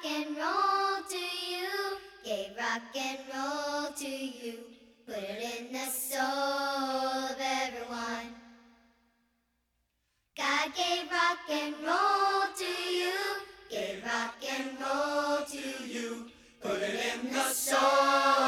and roll to you, gave rock and roll to you, put it in the soul of everyone. God gave rock and roll to you, gave rock and roll to you, put it in the soul